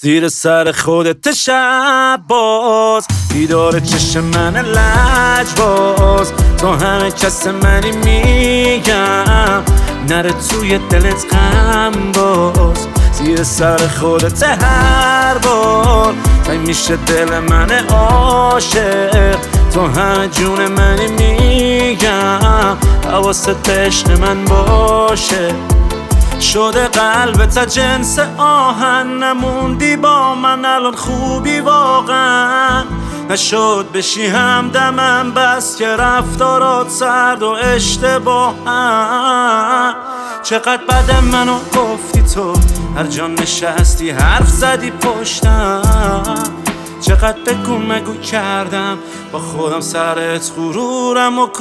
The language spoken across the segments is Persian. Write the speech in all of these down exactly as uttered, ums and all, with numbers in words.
زیر سر خودت شب باز، دیدار چشم من لجباز، تو همه کس منی میگم، نره توی دلت غم باز. زیر سر خودت هر بار تای میشه دل من عاشق، تو همه جون منی میگم، حواست عشق من باشه. شده قلبت جنس آهن، نموندی با من الان خوبی واقعا، نشد بشی همدمم بس که رفتارات سرد و اشتباهن. چقدر بد منو گفتی تو، هر جا نشستی حرف زدی پشتم، چقدر بگو مگو کردم با خودم سرت غرورم و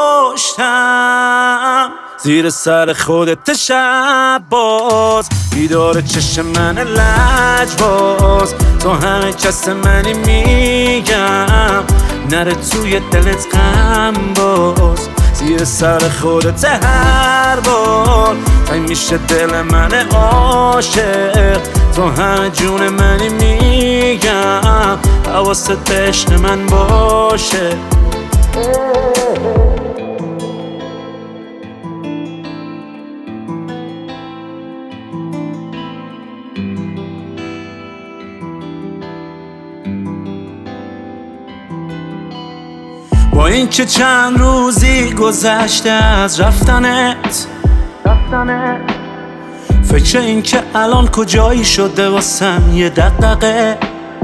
کشتم. زیر سر خودت شب باز، بیدار چشم من لجباز، تو همه کس منی میگم، نره توی دلت غم باز. زیر سر خودت هر بار تای میشه دل من عاشق، تو همه جون منی میگم، حواست عشق من باشه. با اینکه چند روزی گذشته از رفتنت، فکر اینکه الان کجایی شده واسم یه دغدغه.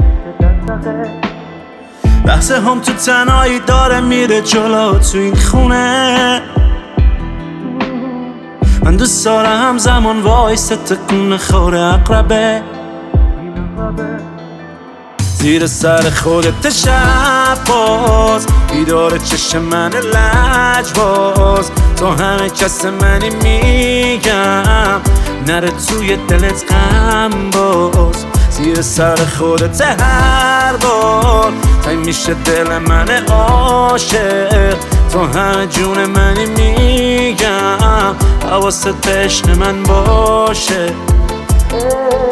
بحث هم تو تنهایی داره میره جلو تو این خونه، من دوست دارم زمان وایسه تکون خوره اقربه. زیر سر خودت شب باز، بیدار چشم من لجباز، تو همه کس منی میگم، نره توی دلت غم باز. زیر سر خودت هر بار تای میشه دل من عاشق، تو همه جون منی میگم، حواست عشق من باشه.